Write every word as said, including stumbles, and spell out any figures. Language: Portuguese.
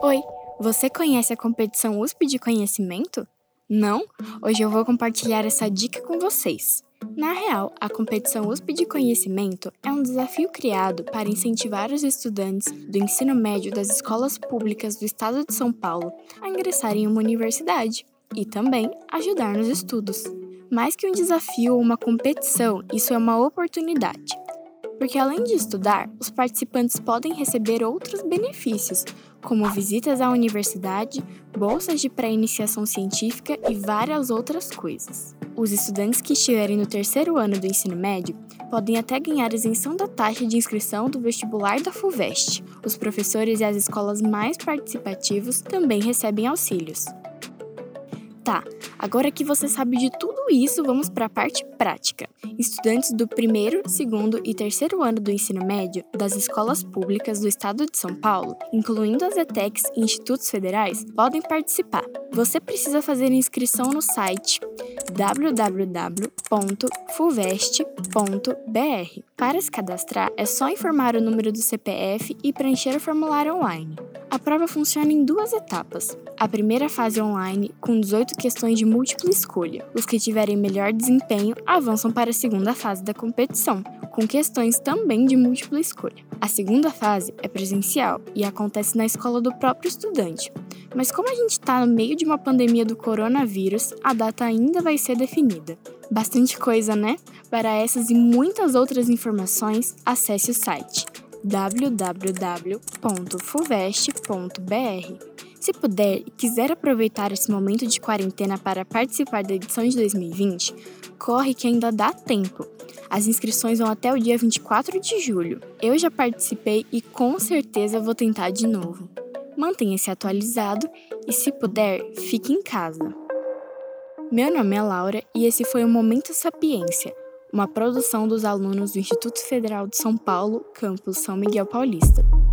Oi, você conhece a competição U S P de conhecimento? Não? Hoje eu vou compartilhar essa dica com vocês. Na real, a competição U S P de conhecimento é um desafio criado para incentivar os estudantes do ensino médio das escolas públicas do estado de São Paulo a ingressarem em uma universidade e também ajudar nos estudos. Mais que um desafio ou uma competição, isso é uma oportunidade. Porque além de estudar, os participantes podem receber outros benefícios, como visitas à universidade, bolsas de pré-iniciação científica e várias outras coisas. Os estudantes que estiverem no terceiro ano do ensino médio podem até ganhar isenção da taxa de inscrição do vestibular da FUVEST. Os professores e as escolas mais participativos também recebem auxílios. Tá, agora que você sabe de tudo isso, vamos para a parte prática. Estudantes do primeiro, segundo e terceiro ano do ensino médio das escolas públicas do estado de São Paulo, incluindo as ETECs e institutos federais, podem participar. Você precisa fazer inscrição no site w w w ponto fuvest ponto b r. Para se cadastrar, é só informar o número do C P F e preencher o formulário online. A prova funciona em duas etapas. A primeira fase online, com dezoito questões de múltipla escolha. Os que tiverem melhor desempenho avançam para a segunda fase da competição, com questões também de múltipla escolha. A segunda fase é presencial e acontece na escola do próprio estudante. Mas como a gente está no meio de uma pandemia do coronavírus, a data ainda vai ser definida. Bastante coisa, né? Para essas e muitas outras informações, acesse o site w w w ponto fuvest ponto b r. Se puder e quiser aproveitar esse momento de quarentena para participar da edição de dois mil e vinte, corre que ainda dá tempo. As inscrições vão até o dia vinte e quatro de julho. Eu já participei e com certeza vou tentar de novo. Mantenha-se atualizado e, se puder, fique em casa. Meu nome é Laura e esse foi o Momento Sapiência, uma produção dos alunos do Instituto Federal de São Paulo, campus São Miguel Paulista.